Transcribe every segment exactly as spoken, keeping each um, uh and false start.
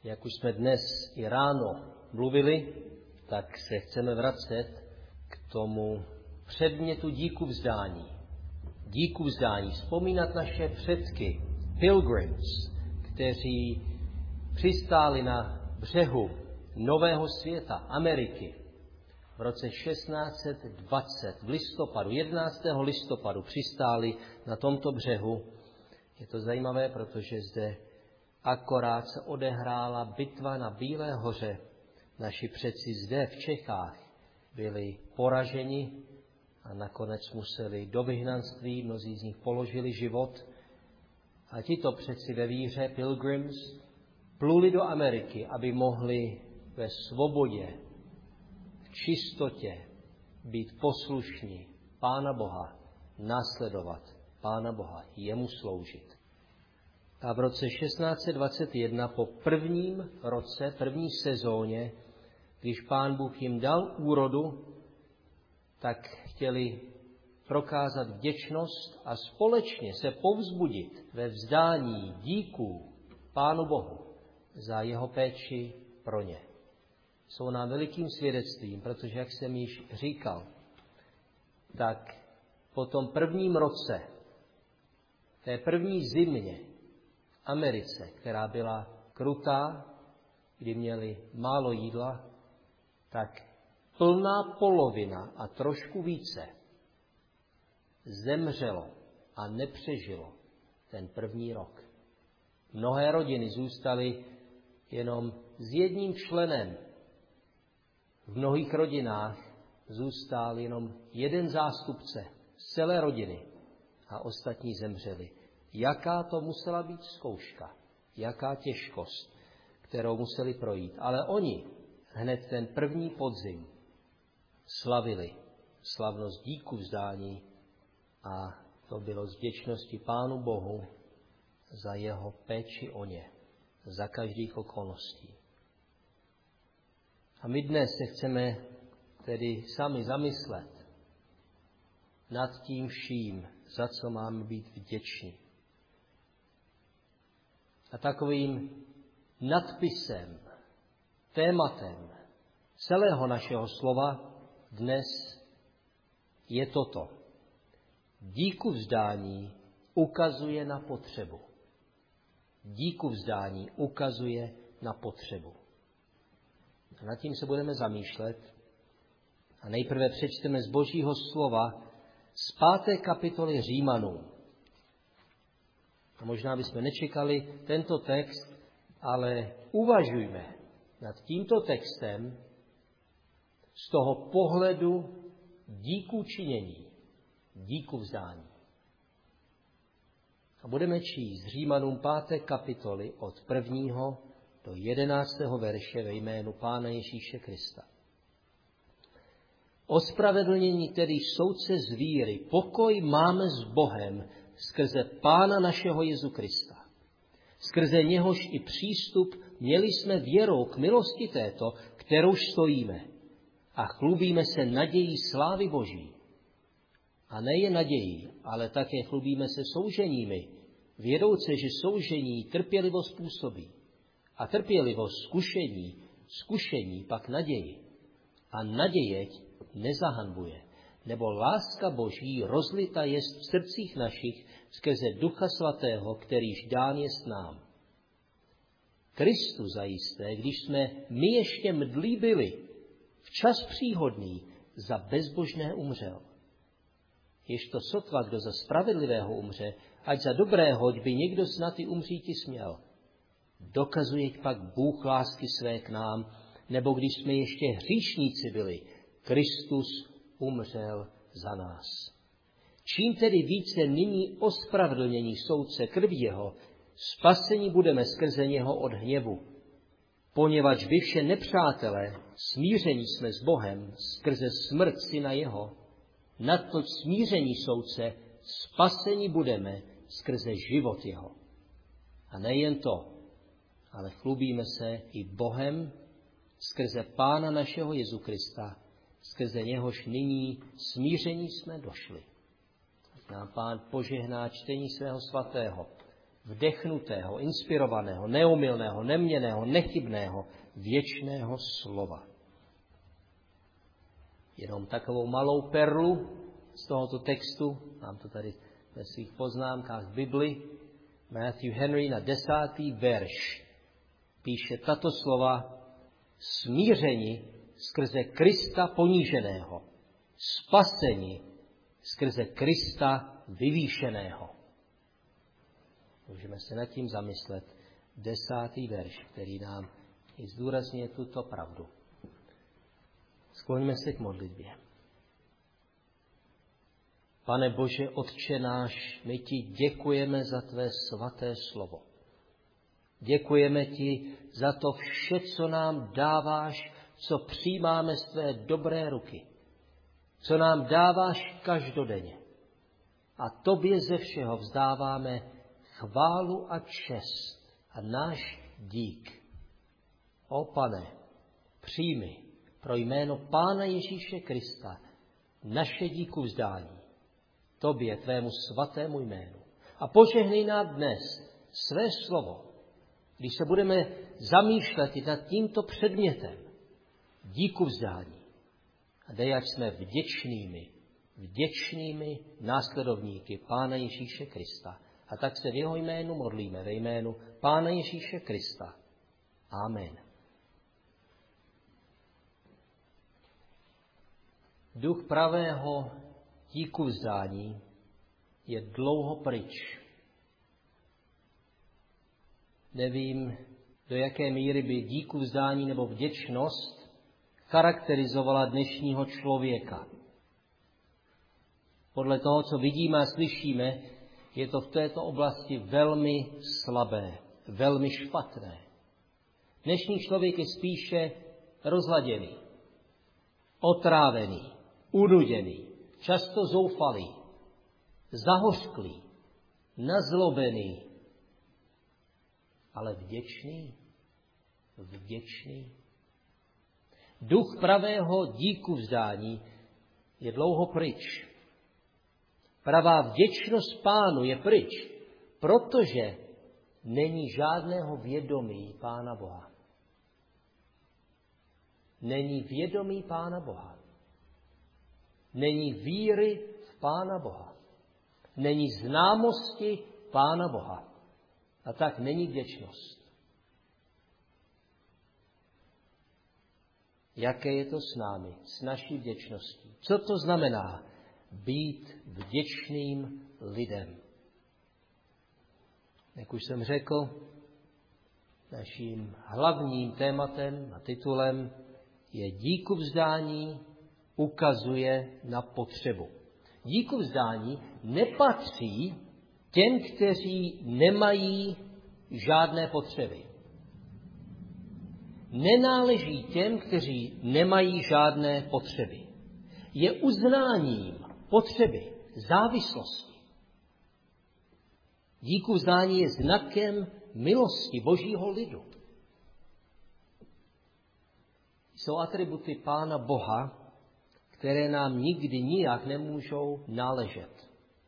Jak už jsme dnes i ráno mluvili, tak se chceme vracet k tomu předmětu díku vzdání. Díku vzdání. Vzpomínat naše předky, pilgrims, kteří přistáli na břehu Nového světa, Ameriky, v roce šestnáct set dvacet, v listopadu, jedenáctého listopadu přistáli na tomto břehu. Je to zajímavé, protože zde akorát se odehrála bitva na Bílé hoře. Naši předci zde v Čechách byli poraženi a nakonec museli do vyhnanství, mnozí z nich položili život. A tito předci ve víře, pilgrims, pluli do Ameriky, aby mohli ve svobodě, v čistotě být poslušní Pána Boha, následovat Pána Boha, jemu sloužit. A v roce šestnáct set dvacet jedna, po prvním roce, první sezóně, když Pán Bůh jim dal úrodu, tak chtěli prokázat vděčnost a společně se povzbudit ve vzdání díků Pánu Bohu za jeho péči pro ně. Jsou nám velikým svědectvím, protože, jak jsem již říkal, tak po tom prvním roce, té první zimě v Americe, která byla krutá, kdy měli málo jídla, tak plná polovina a trošku více zemřelo a nepřežilo ten první rok. Mnohé rodiny zůstaly jenom s jedním členem. V mnohých rodinách zůstal jenom jeden zástupce z celé rodiny a ostatní zemřeli. Jaká to musela být zkouška, jaká těžkost, kterou museli projít. Ale oni hned ten první podzim slavili slavnost díku vzdání a to bylo z vděčnosti Pánu Bohu za jeho péči o ně, za každých okolností. A my dnes se chceme tedy sami zamyslet nad tím vším, za co máme být vděční. A takovým nadpisem, tématem celého našeho slova dnes je toto. Díku vzdání ukazuje na potřebu. Díku vzdání ukazuje na potřebu. A nad tím se budeme zamýšlet. A nejprve přečteme z Božího slova z páté kapitoly Římanů. A možná bychom nečekali tento text, ale uvažujme nad tímto textem z toho pohledu díku činění, díku vzdání. A budeme číst Římanům páté kapitoly od prvního do jedenáctého verše ve jménu Pána Ježíše Krista. Ospravedlnění tedy soudce z víry, pokoj máme s Bohem skrze Pána našeho Jezu Krista. Skrze něhož i přístup měli jsme věrou k milosti této, kterou stojíme a chlubíme se nadějí slávy Boží. A nejen nadějí, ale také chlubíme se souženími, vědouce, že soužení trpělivost působí. A trpělivost zkušení, zkušení pak naději. A naděje nezahanbuje, nebo láska Boží rozlita jest v srdcích našich skrze Ducha Svatého, kterýž dán jest nám. Kristu zajisté, když jsme my ještě mdlí byli, včas příhodný za bezbožné umřel. Ježto sotva, kdo za spravedlivého umře, ať za dobrého by někdo snad i umříti směl. Dokazuje pak Bůh lásky své k nám, nebo když jsme ještě hříšníci byli, Kristus umřel za nás. Čím tedy více nyní ospravedlnění soudce krví jeho, spasení budeme skrze něho od hněvu. Poněvadž vy vše nepřátelé, smíření jsme s Bohem skrze smrt syna jeho, nadtoť smíření soudce, spasení budeme skrze život jeho. A nejen to, ale chlubíme se i Bohem skrze Pána našeho Jezu Krista, skrze něhož nyní smíření jsme došli. Ať nám Pán požehná čtení svého svatého vdechnutého, inspirovaného, neomylného, neměnného, nechybného, věčného slova. Jenom takovou malou perlu z tohoto textu, mám to tady ve svých poznámkách v Bibli, Matthew Henry na desátý verš píše tato slova: smířeni skrze Krista poníženého, spaseni skrze Krista vyvýšeného. Můžeme se nad tím zamyslet. Desátý verš, který nám i zdůrazňuje tuto pravdu. Skloňme se k modlitbě. Pane Bože, Otče náš, my ti děkujeme za tvé svaté slovo. Děkujeme ti za to vše, co nám dáváš, co přijímáme z tvé dobré ruky, co nám dáváš každodenně. A tobě ze všeho vzdáváme chválu a čest a náš dík. O Pane, přijmi pro jméno Pána Ježíše Krista naše díku vzdání, tobě, tvému svatému jménu. A požehnej nám dnes své slovo, když se budeme zamýšlet i nad tímto předmětem díku vzdání. A dej, ať jsme vděčnými, vděčnými následovníky Pána Ježíše Krista. A tak se v jeho jménu modlíme, ve jménu Pána Ježíše Krista. Amen. Duch pravého díku vzdání je dlouho pryč. Nevím, do jaké míry by díku vzdání nebo vděčnost charakterizovala dnešního člověka. Podle toho, co vidíme a slyšíme, je to v této oblasti velmi slabé, velmi špatné. Dnešní člověk je spíše rozladěný, otrávený, unuděný, často zoufalý, zahořklý, nazlobený, ale vděčný, vděčný. Duch pravého díku vzdání je dlouho pryč. Pravá vděčnost Pánu je pryč, protože není žádného vědomí Pána Boha. Není vědomí Pána Boha. Není víry v Pána Boha. Není známosti Pána Boha. A tak není vděčnost. Jaké je to s námi, s naší vděčností? Co to znamená být vděčným lidem? Jak už jsem řekl, naším hlavním tématem a titulem je díku vzdání ukazuje na potřebu. Díku vzdání nepatří těm, kteří nemají žádné potřeby. Nenáleží těm, kteří nemají žádné potřeby. Je uznáním potřeby, závislosti. Díku vzdání je znakem milosti Božího lidu. Jsou atributy Pána Boha, které nám nikdy nijak nemůžou náležet.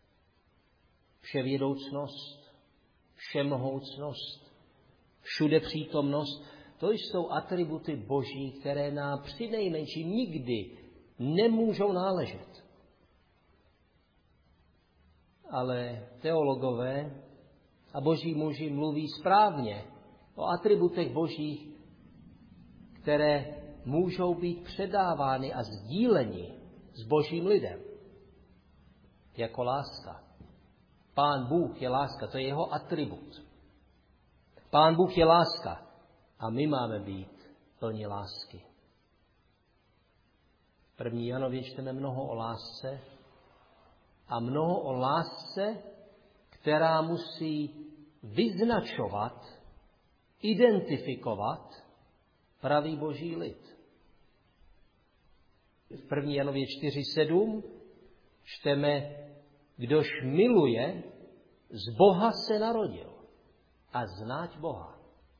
Vševědoucnost, všemohoucnost, všude přítomnost, to jsou atributy Boží, které nám přinejmenším nikdy nemůžou náležet. Ale teologové a boží muži mluví správně o atributech božích, které můžou být předávány a sdíleni s božím lidem. Jako láska. Pán Bůh je láska, to je jeho atribut. Pán Bůh je láska a my máme být plní lásky. V první Janově čteme mnoho o lásce a mnoho o lásce, která musí vyznačovat, identifikovat pravý boží lid. V první Janově čtyři sedm čteme, kdož miluje, z Boha se narodil a znáť Boha.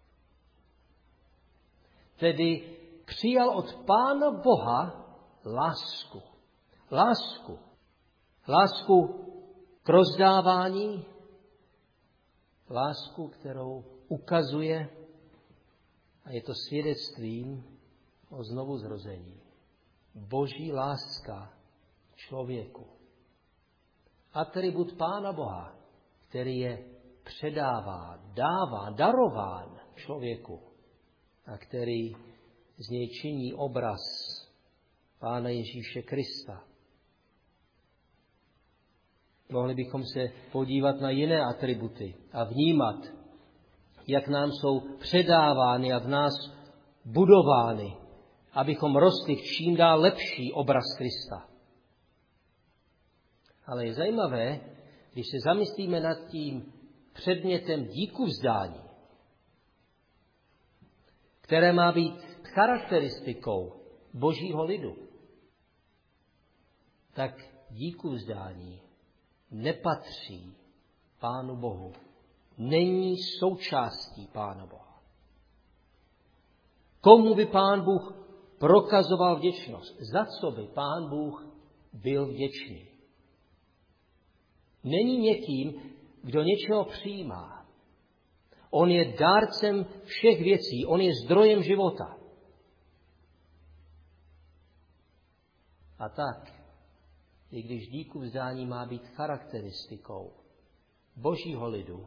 Tedy přijal od Pána Boha lásku. Lásku. Lásku k rozdávání, lásku, kterou ukazuje, a je to svědectvím o znovuzrození. Boží láska člověku. Atribut Pána Boha, který je předává, dává, darován člověku a který z něj činí obraz Pána Ježíše Krista. Mohli bychom se podívat na jiné atributy a vnímat, jak nám jsou předávány a v nás budovány, abychom rostli v čím dál lepší obraz Krista. Ale je zajímavé, když se zamyslíme nad tím předmětem díku vzdání, které má být charakteristikou Božího lidu, tak díku vzdání nepatří Pánu Bohu. Není součástí Pána Boha. Komu by Pán Bůh prokazoval vděčnost? Za co by Pán Bůh byl vděčný? Není někým, kdo něčeho přijímá. On je dárcem všech věcí, on je zdrojem života. A tak, i když díku vzdání má být charakteristikou Božího lidu,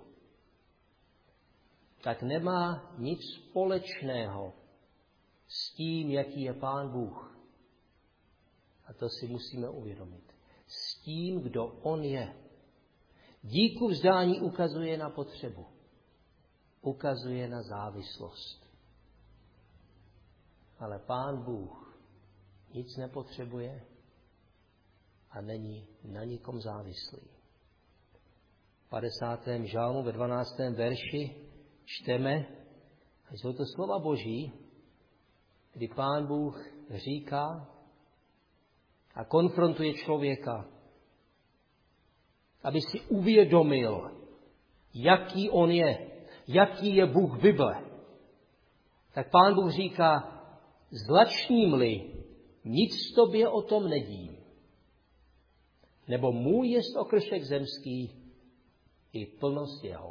tak nemá nic společného s tím, jaký je Pán Bůh. A to si musíme uvědomit. S tím, kdo on je. Díku vzdání ukazuje na potřebu. Ukazuje na závislost. Ale Pán Bůh nic nepotřebuje a není na nikom závislý. V padesátém žálmu ve dvanáctém verši čteme, a jsou to slova Boží, kdy Pán Bůh říká a konfrontuje člověka, aby si uvědomil, jaký on je, jaký je Bůh Bible. Tak Pán Bůh říká, zlačním-li, nic tobě o tom nedím. Nebo můj jest okršek zemský i plnost jeho.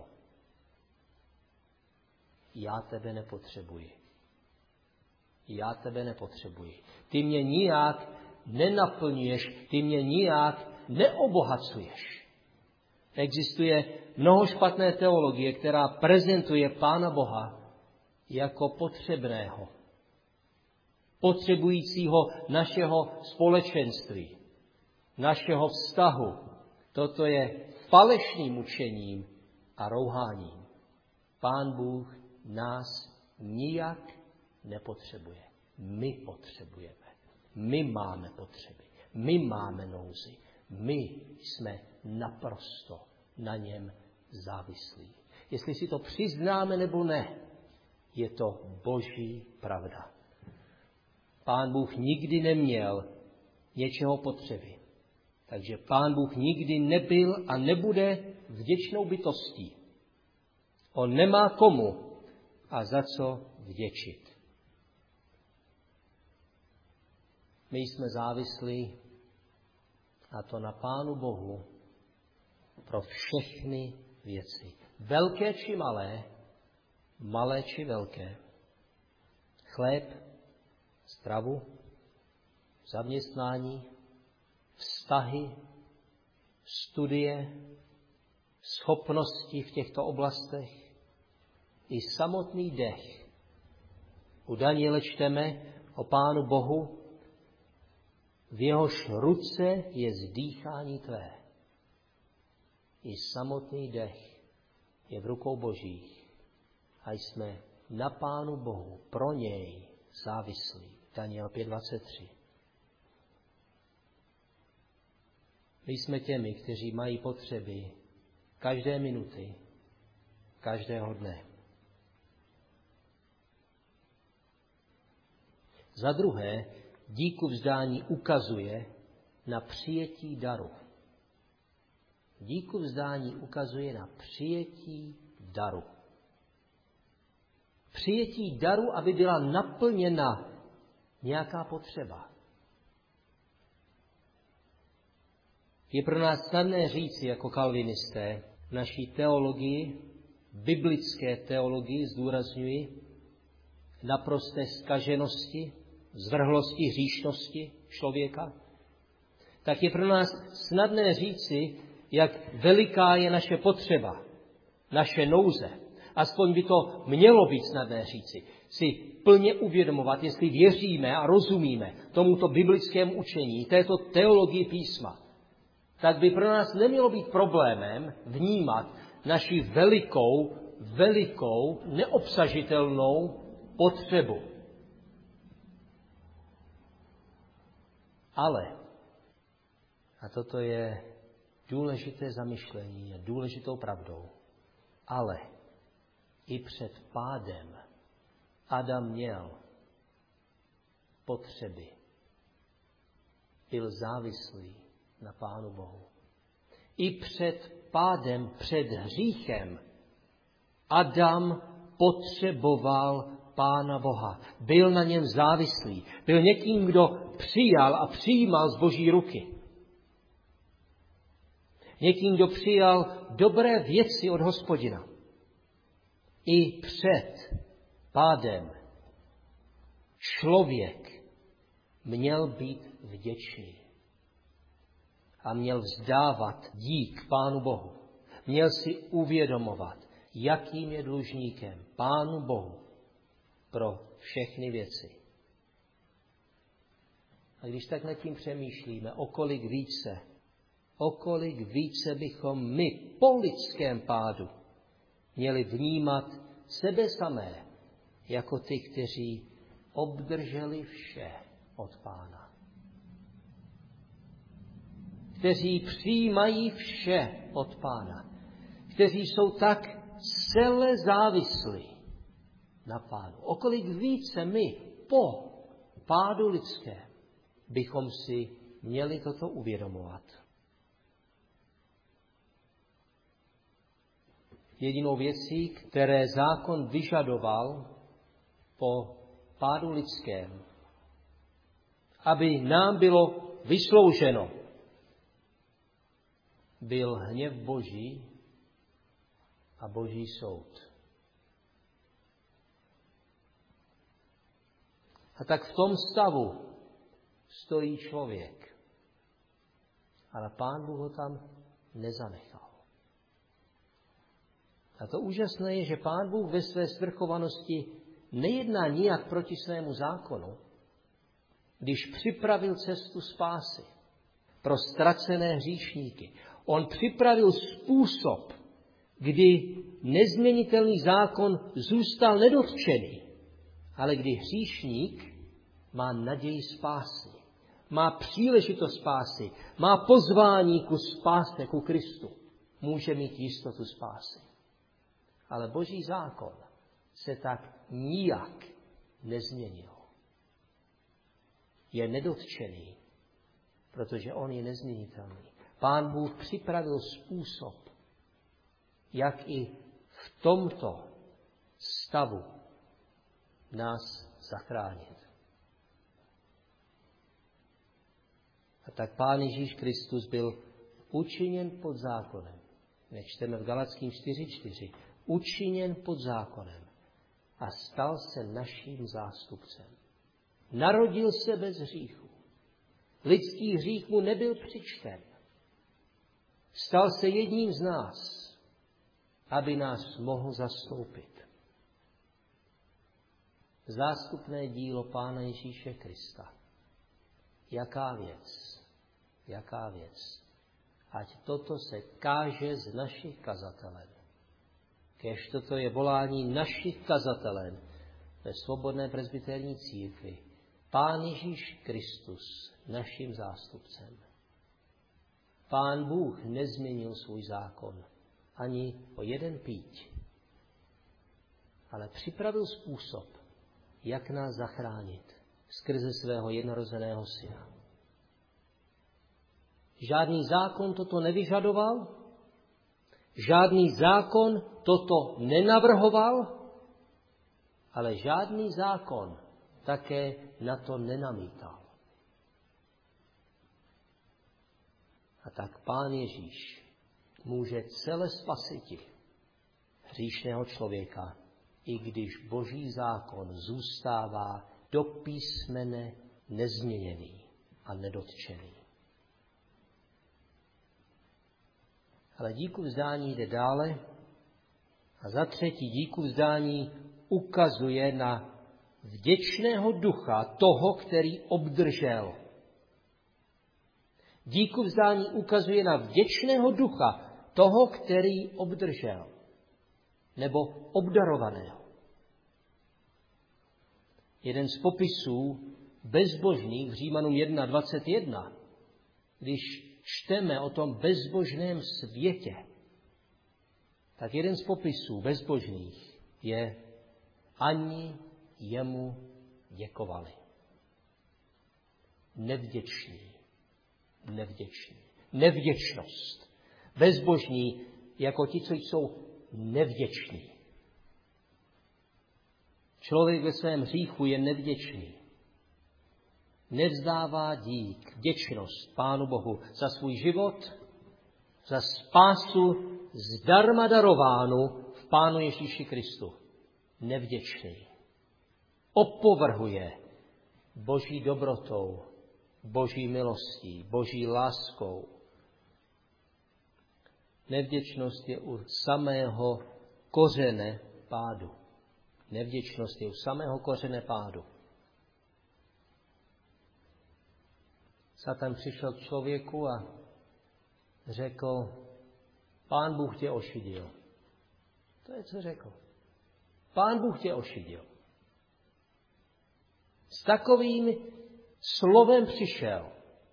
Já tebe nepotřebuji. Já tebe nepotřebuji. Ty mě nijak nenaplňuješ, ty mě nijak neobohacuješ. Existuje mnoho špatné teologie, která prezentuje Pána Boha jako potřebného. Potřebujícího našeho společenství, našeho vztahu. Toto je falešným učením a rouháním. Pán Bůh nás nijak nepotřebuje. My potřebujeme. My máme potřeby. My máme nouzi. My jsme naprosto na něm závislí. Jestli si to přiznáme nebo ne, je to Boží pravda. Pán Bůh nikdy neměl něčeho potřeby. Takže Pán Bůh nikdy nebyl a nebude vděčnou bytostí. On nemá komu a za co vděčit. My jsme závislí, a to na Pánu Bohu, pro všechny věci. Velké či malé, malé či velké. Chléb, stravu, zaměstnání, vztahy, studie, schopnosti v těchto oblastech i samotný dech. U Daniele čteme o Pánu Bohu, v jehož ruce je zdýchání tvé. I samotný dech je v rukou Božích a jsme na Pánu Bohu pro něj závislí. Daniel pět dvacet tři. My jsme těmi, kteří mají potřeby každé minuty, každého dne. Za druhé, díku vzdání ukazuje na přijetí daru. Díku vzdání ukazuje na přijetí daru. Přijetí daru, aby byla naplněna nějaká potřeba. Je pro nás snadné říci jako kalvinisté v naší teologii biblické teologii, zdůrazňuji, naprosté zkaženosti, zvrhlosti, hříšnosti člověka, tak je pro nás snadné říci, jak veliká je naše potřeba, naše nouze. Aspoň by to mělo být snadné říci. Si plně uvědomovat, jestli věříme a rozumíme tomuto biblickému učení, této teologii písma, tak by pro nás nemělo být problémem vnímat naši velikou, velikou, neobsažitelnou potřebu. Ale, a toto je důležité zamyšlení, je důležitou pravdou, ale i před pádem Adam měl potřeby. Byl závislý na Pánu Bohu. I před pádem, před hříchem Adam potřeboval Pána Boha. Byl na něm závislý. Byl někým, kdo přijal a přijímal z Boží ruky. Někým, kdo přijal dobré věci od Hospodina. I před pádem člověk měl být vděčný a měl vzdávat dík Pánu Bohu. Měl si uvědomovat, jakým je dlužníkem Pánu Bohu pro všechny věci. A když tak nad tím přemýšlíme, o kolik více, o kolik více bychom my po lidském pádu měli vnímat sebe samé jako ty, kteří obdrželi vše od Pána. Kteří přijímají vše od Pána. Kteří jsou tak celé závislí na Pánu. O kolik více my po pádu lidském bychom si měli toto uvědomovat. Jedinou věcí, které zákon vyžadoval po pádu lidském, aby nám bylo vyslouženo, byl hněv Boží a Boží soud. A tak v tom stavu stojí člověk. Ale Pán Bůh ho tam nezanechal. A to úžasné je, že Pán Bůh ve své svrchovanosti nejedná nijak proti svému zákonu, když připravil cestu spásy pro ztracené hříšníky. On připravil způsob, kdy nezměnitelný zákon zůstal nedotčený, ale kdy hříšník má naději spásy, má příležitost spásy, má pozvání ku spáse, ku Kristu, může mít jistotu spásy. Ale Boží zákon se tak nijak nezměnil. Je nedotčený, protože on je nezměnitelný. Pán Bůh připravil způsob, jak i v tomto stavu nás zachránit. A tak Pán Ježíš Kristus byl učiněn pod zákonem. Jak čteme v Galackým čtyři čtyři. Učiněn pod zákonem a stal se naším zástupcem. Narodil se bez hříchu. Lidský hřích mu nebyl přičten. Stal se jedním z nás, aby nás mohl zastoupit. Zástupné dílo Pána Ježíše Krista. Jaká věc, jaká věc. Ať toto se káže z našich kazatelen. Kéž toto je volání našich kazatelen ve svobodné presbyterní církvi. Pán Ježíš Kristus, naším zástupcem. Pán Bůh nezměnil svůj zákon ani o jeden píď, ale připravil způsob, jak nás zachránit skrze svého jednorozeného syna. Žádný zákon toto nevyžadoval, žádný zákon toto nenavrhoval, ale žádný zákon také na to nenamítal. A tak Pán Ježíš může celé spasiti hříšného člověka, i když Boží zákon zůstává do písmene nezměněný a nedotčený. Ale díku vzdání jde dále a za třetí díku vzdání ukazuje na vděčného ducha toho, který obdržel. Díku vzdání ukazuje na vděčného ducha toho, který obdržel, nebo obdarovaného. Jeden z popisů bezbožných v Římanům jedna dvacet jedna, když čteme o tom bezbožném světě, tak jeden z popisů bezbožných je ani jemu děkovali. Nevděčný, nevděčný, nevděčnost. Bezbožní jako ti, co jsou nevděční. Člověk ve svém hříchu je nevděčný. Nevzdává dík, vděčnost Pánu Bohu za svůj život, za spásu zdarma darovánu v Pánu Ježíši Kristu. Nevděčný. Opovrhuje Boží dobrotou, Boží milostí, Boží láskou. Nevděčnost je u samého kořene pádu. Nevděčnost je u samého kořene pádu. Satan přišel k člověku a řekl, Pán Bůh tě ošidil. To je, co řekl. Pán Bůh tě ošidil. S takovým slovem přišel.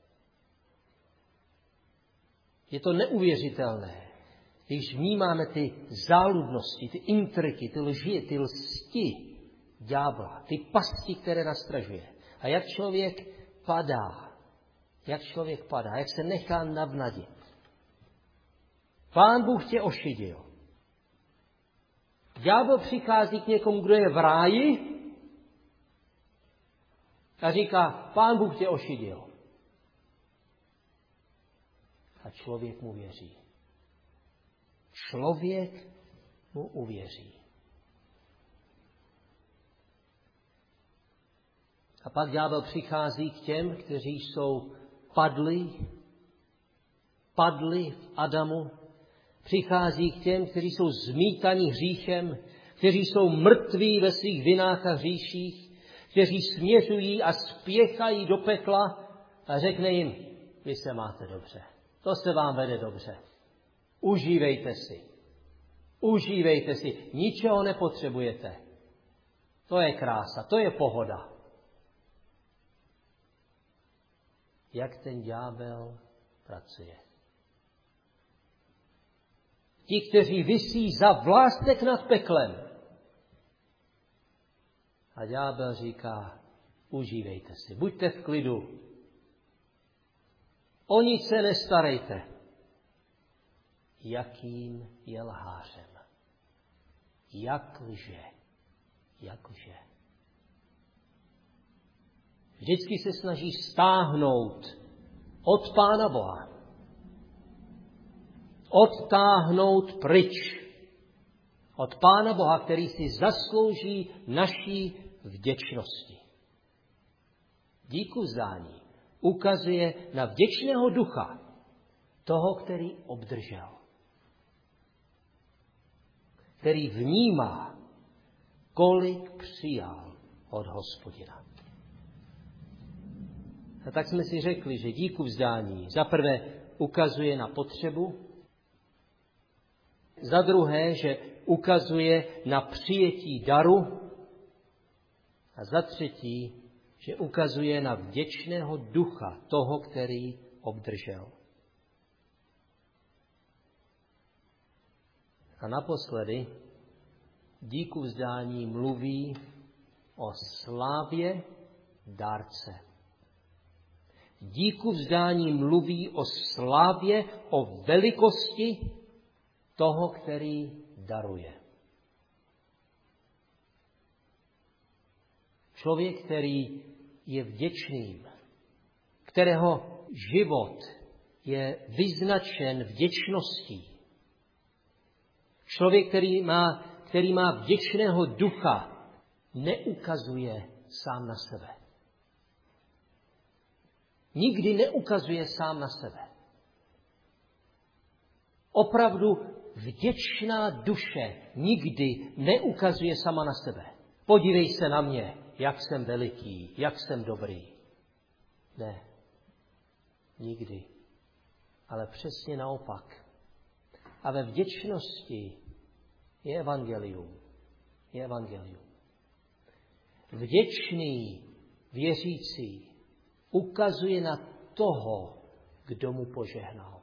Je to neuvěřitelné, když vnímáme ty záludnosti, ty intriky, ty lži, ty lsti ďábla, ty pasti, které nastražuje. A jak člověk padá, jak člověk padá, jak se nechá navnadit. Pán Bůh tě ošidil. Ďábel přichází k někomu, kdo je v ráji a říká, Pán Bůh tě ošidil. A člověk mu věří. Člověk mu uvěří. A pak ďábel přichází k těm, kteří jsou padli, padli v Adamu, přichází k těm, kteří jsou zmítaní hříchem, kteří jsou mrtví ve svých vinách a hříších, kteří směřují a spěchají do pekla a řekne jim, vy se máte dobře, to se vám vede dobře, užívejte si, užívejte si, ničeho nepotřebujete, to je krása, to je pohoda. Jak ten ďábel pracuje. Ti, kteří visí za vlástek nad peklem. A ďábel říká, užívejte si, buďte v klidu. O nic se nestarejte. Jakým je lhářem. Jak lže. Jak lže. Vždycky se snaží stáhnout od Pána Boha. Odtáhnout pryč od Pána Boha, který si zaslouží naší vděčnosti. Díku vzdání ukazuje na vděčného ducha toho, který obdržel. Který vnímá, kolik přijal od Hospodina. A tak jsme si řekli, že díku vzdání za prvé ukazuje na potřebu, za druhé, že ukazuje na přijetí daru a za třetí, že ukazuje na vděčného ducha toho, který obdržel. A naposledy díku vzdání mluví o slávě dárce. Díku vzdání mluví o slávě, o velikosti toho, který daruje. Člověk, který je vděčným, kterého život je vyznačen vděčností, Člověk, který má, který má vděčného ducha, neukazuje sám na sebe. Nikdy neukazuje sám na sebe. Opravdu vděčná duše nikdy neukazuje sama na sebe. Podívej se na mě, jak jsem veliký, jak jsem dobrý. Ne, nikdy. Ale přesně naopak. A ve vděčnosti je evangelium. Je evangelium. Vděčný věřící ukazuje na toho, kdo mu požehnal.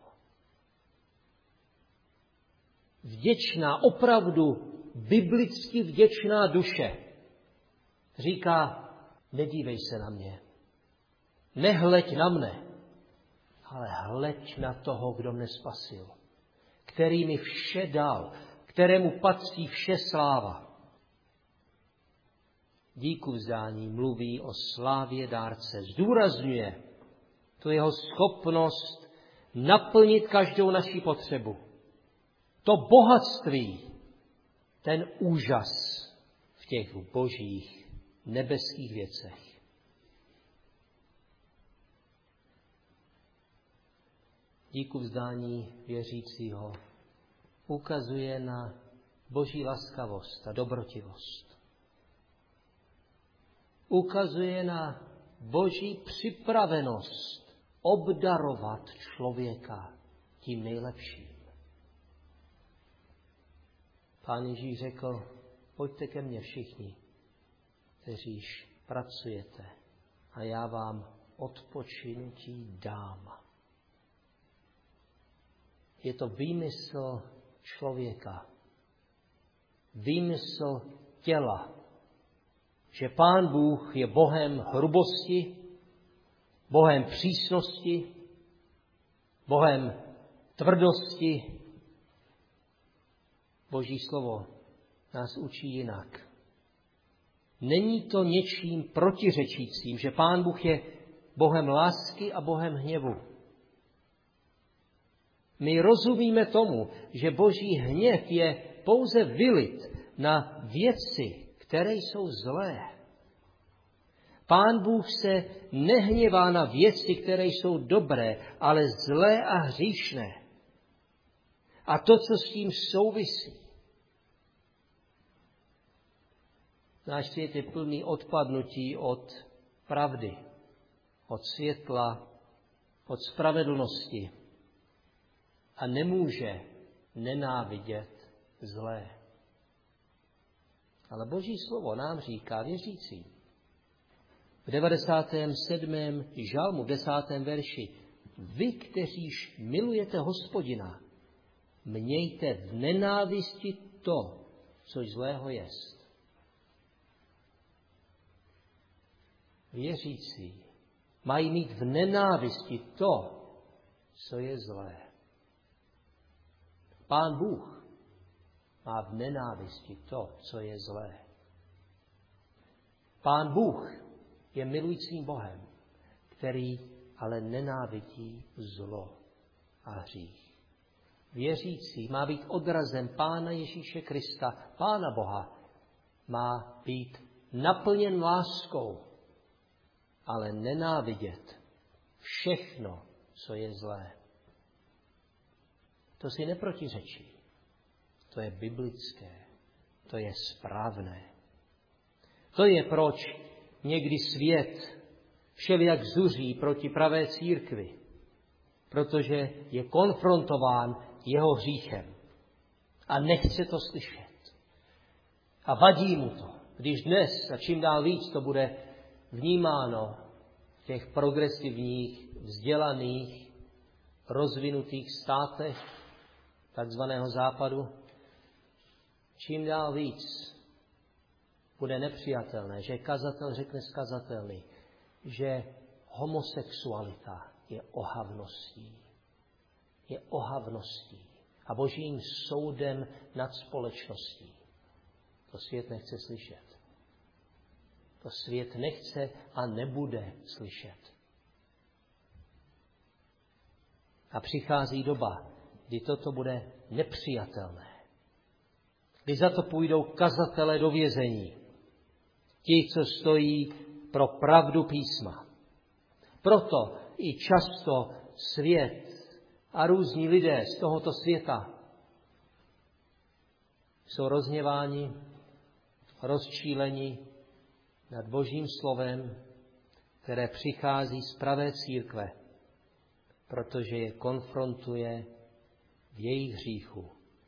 Vděčná, opravdu biblicky vděčná duše říká, nedívej se na mě, nehleď na mne, ale hleď na toho, kdo mne spasil, který mi vše dal, kterému patří vše sláva. Díku vzdání mluví o slávě dárce, zdůrazňuje tu jeho schopnost naplnit každou naši potřebu. To bohatství, ten úžas v těch božích nebeských věcech. Díku vzdání věřícího ukazuje na boží laskavost a dobrotivost. Ukazuje na boží připravenost obdarovat člověka tím nejlepším. Pán Ježíš řekl, pojďte ke mně všichni, kteříž pracujete a já vám odpočinutí dám. Je to výmysl člověka, výmysl těla, že Pán Bůh je Bohem hrubosti, Bohem přísnosti, Bohem tvrdosti. Boží slovo nás učí jinak. Není to něčím protiřečícím, že Pán Bůh je Bohem lásky a Bohem hněvu. My rozumíme tomu, že Boží hněv je pouze vylit na věci, které jsou zlé. Pán Bůh se nehněvá na věci, které jsou dobré, ale zlé a hříšné. A to, co s tím souvisí. Náš svět je plný odpadnutí od pravdy, od světla, od spravedlnosti a nemůže nenávidět zlé. Ale Boží slovo nám říká věřící. V devadesátém sedmém žalmu, v desátém verši, vy, kteříž milujete Hospodina, mějte v nenávisti to, což zlého jest. Věřící mají mít v nenávisti to, co je zlé. Pán Bůh má v nenávisti to, co je zlé. Pán Bůh je milujícím Bohem, který ale nenávidí zlo a hřích. Věřící má být odrazem Pána Ježíše Krista, Pána Boha. Má být naplněn láskou, ale nenávidět všechno, co je zlé. To si neprotiřečí. To je biblické. To je správné. To je, proč někdy svět všelijak zuří proti pravé církvi. Protože je konfrontován jeho hříchem. A nechce to slyšet. A vadí mu to. Když dnes a čím dál víc to bude vnímáno v těch progresivních, vzdělaných, rozvinutých státech takzvaného západu, čím dál víc bude nepřijatelné, že kazatel řekne skazatelný, že homosexualita je ohavností. Je ohavností a božím soudem nad společností. To svět nechce slyšet. To svět nechce a nebude slyšet. A přichází doba, kdy toto bude nepřijatelné. kdy za to půjdou kazatelé do vězení. Ti, co stojí pro pravdu písma. Proto i často svět a různí lidé z tohoto světa jsou rozhněváni, rozčíleni nad Božím slovem, které přichází z pravé církve, protože je konfrontuje v jejich hříchu.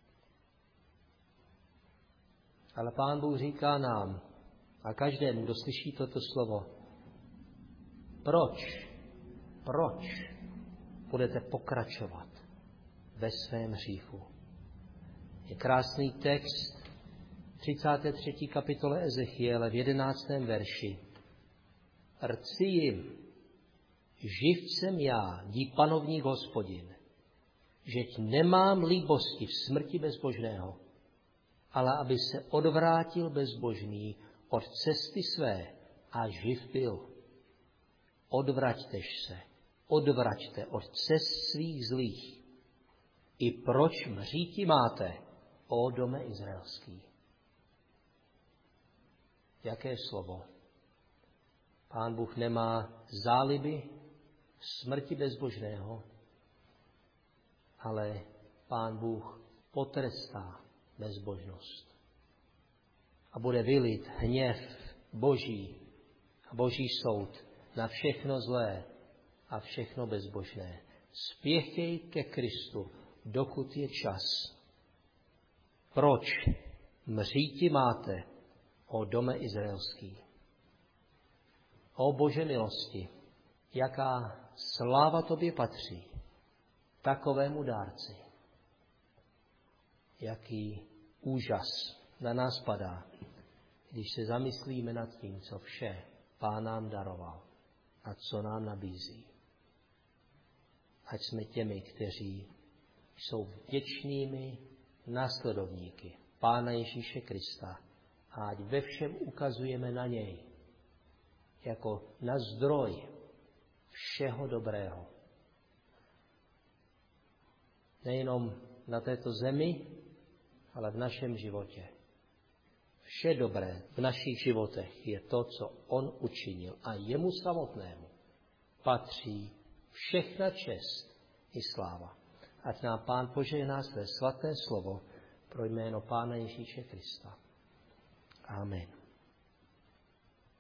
Ale Pán Bůh říká nám a každému, kdo slyší toto slovo, proč, proč budete pokračovat ve svém hříchu. Je krásný text třicáté třetí kapitole Ezechiele v jedenáctém verši. Rci jim, živ jsem já, dí panovník Hospodin, žeť nemám líbosti v smrti bezbožného, ale aby se odvrátil bezbožný od cesty své a živ byl. Odvraťtež se, odvraťte od cest svých zlých. I proč mříti máte, ó dome izraelský. Jaké slovo? Pán Bůh nemá záliby smrti bezbožného, ale Pán Bůh potrestá bezbožnost. A bude vylit hněv Boží a Boží soud na všechno zlé a všechno bezbožné. Spěchej ke Kristu, dokud je čas. Proč mříti máte, ó dome izraelský? O Bože milosti, jaká sláva tobě patří, takovému dárci. Jaký úžas na nás padá, když se zamyslíme nad tím, co vše Pán nám daroval a co nám nabízí. Ať jsme těmi, kteří jsou vděčnými následovníky Pána Ježíše Krista a ať ve všem ukazujeme na něj jako na zdroj všeho dobrého. Nejenom na této zemi, ale v našem životě. Vše dobré v našich životech je to, co on učinil a jemu samotnému patří všechna čest i sláva. Ať nám Pán požehná své svaté slovo pro jméno Pána Ježíše Krista. Amen.